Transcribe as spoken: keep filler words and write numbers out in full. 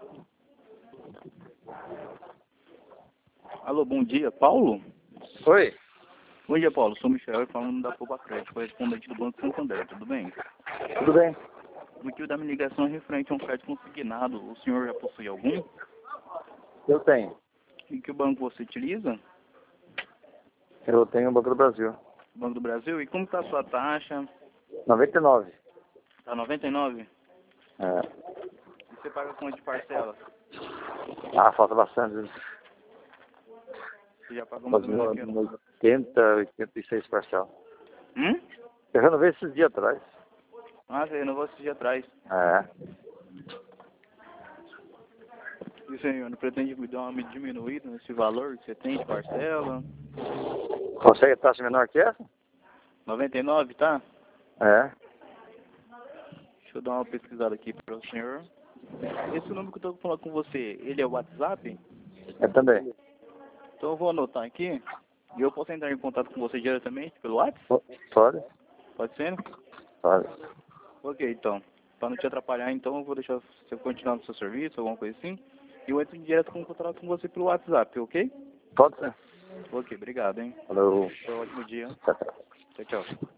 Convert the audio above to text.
Alô, bom dia, Paulo? Oi, Bom dia, Paulo. Sou o Michel, falando da Poupa Crédito, correspondente do Banco Santander, tudo bem? tudo bem? O motivo da minha ligação é referente a um crédito consignado. O senhor já possui algum? Eu tenho. E que banco você utiliza? Eu tenho o Banco do Brasil. Banco do Brasil? E como está a sua taxa? noventa e nove. Está noventa e nove? É. E você paga quanto de parcela? Ah, falta bastante. Você já pagou mais ou menos aqui? No oitenta, oitenta e seis parcelas. Hum? Eu renovei esses dias atrás. Ah, você renovou esse dia atrás. É. E o senhor não pretende dar uma diminuída nesse valor que você tem de parcela? Consegue taxa menor que essa? noventa e nove, tá? É. Deixa eu dar uma pesquisada aqui para o senhor. Esse número que eu estou falando com você, ele é o WhatsApp? É também. Então eu vou anotar aqui. E eu posso entrar em contato com você diretamente pelo WhatsApp? Pode? Pode ser? Pode. Ok, então. Para não te atrapalhar, então eu vou deixar você continuar no seu serviço, alguma coisa assim. E eu entro direto em contato com você pelo WhatsApp, ok? Pode ser. Ok, obrigado, hein? Falou. Foi um ótimo dia. Tchau, tchau. Tchau, tchau.